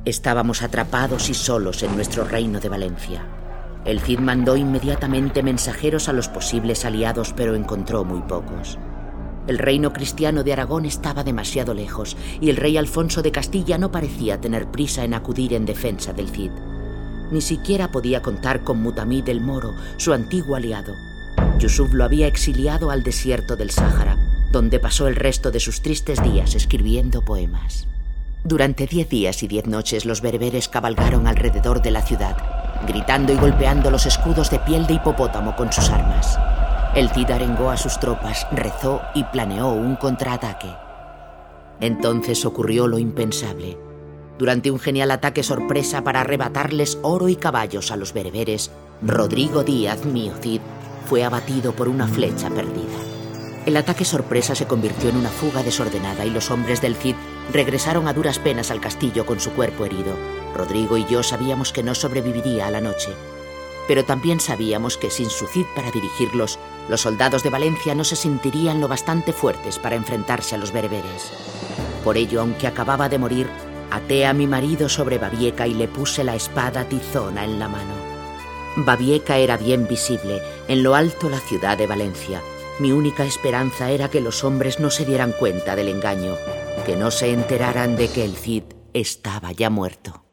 Estábamos atrapados y solos en nuestro reino de Valencia. El Cid mandó inmediatamente mensajeros a los posibles aliados, pero encontró muy pocos. El reino cristiano de Aragón estaba demasiado lejos y el rey Alfonso de Castilla no parecía tener prisa en acudir en defensa del Cid. Ni siquiera podía contar con Mutamid el Moro, su antiguo aliado. Yusuf lo había exiliado al desierto del Sáhara, donde pasó el resto de sus tristes días escribiendo poemas. Durante 10 días y 10 noches los bereberes cabalgaron alrededor de la ciudad, gritando y golpeando los escudos de piel de hipopótamo con sus armas. El Cid arengó a sus tropas, rezó y planeó un contraataque. Entonces ocurrió lo impensable. Durante un genial ataque sorpresa para arrebatarles oro y caballos a los bereberes, Rodrigo Díaz, mío Cid, fue abatido por una flecha perdida. El ataque sorpresa se convirtió en una fuga desordenada y los hombres del Cid regresaron a duras penas al castillo con su cuerpo herido. Rodrigo y yo sabíamos que no sobreviviría a la noche, pero también sabíamos que sin su Cid para dirigirlos, los soldados de Valencia no se sentirían lo bastante fuertes para enfrentarse a los bereberes. Por ello, aunque acababa de morir, até a mi marido sobre Babieca y le puse la espada tizona en la mano. Babieca era bien visible, en lo alto la ciudad de Valencia. Mi única esperanza era que los hombres no se dieran cuenta del engaño, que no se enteraran de que el Cid estaba ya muerto.